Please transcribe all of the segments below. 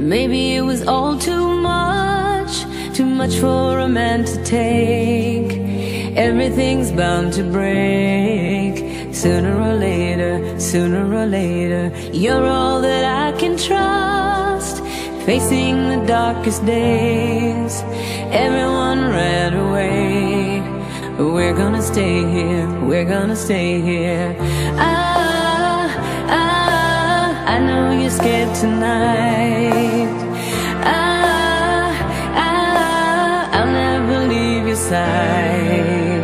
Maybe it was all too much for a man to take. Everything's bound to break. Sooner or later, you're all that I can trust. Facing the darkest days, everyone ran away. We're gonna stay here, we're gonna stay here. I know you're scared tonight. I'll never leave your side.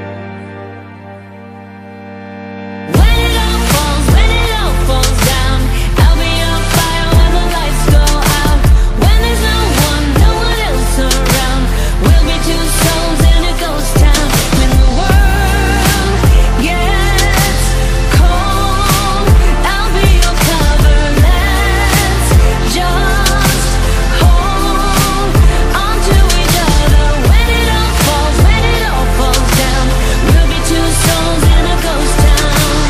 When it all falls down, I'll be on fire when the lights go out. When there's no one else around, we'll be two souls in a ghost town. When the world gets cold, I'll be your cover. Let's just hold on to each other. When it all falls down, we'll be two souls in a ghost town.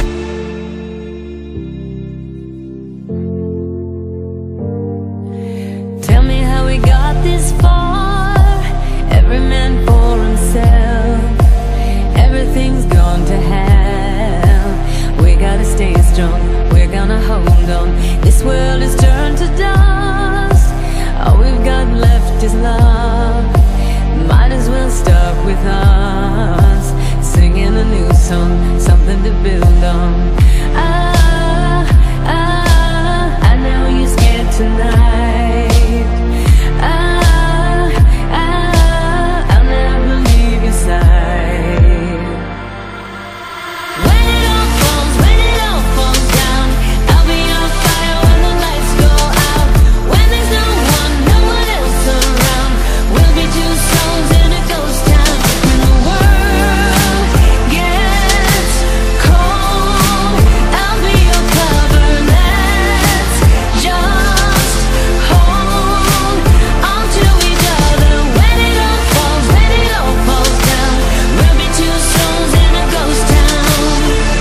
Tell me how we got this far. Every man for himself. Everything's gone to hell. We gotta stay strong, we're gonna hold on. This world is turned to dust. All we've got left is love. Might as well start with us, singing a new song, something to build on. I know you're scared tonight. I'll never leave your side. When it all falls down, I'll be on fire when the lights go out. When there's no one else around, we'll be two souls in a ghost town. When the world gets cold, I'll be your cover. Let's just hold on to each other. When it all falls down, we'll be two souls in a ghost town.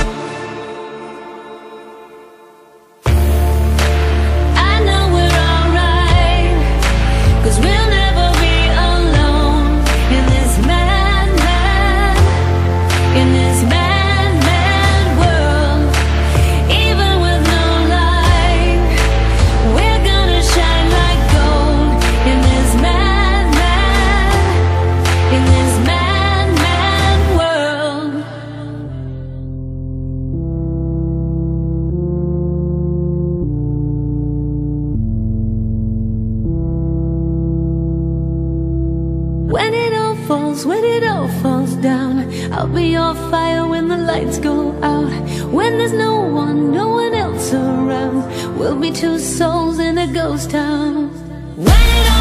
I know we're alright, 'cause we'll never be alone in this madman world. Even with no light, we're gonna shine like gold in this madman world. When it all falls down, I'll be your fire when the lights go out. When there's no one else around, we'll be two souls in a ghost town. When it all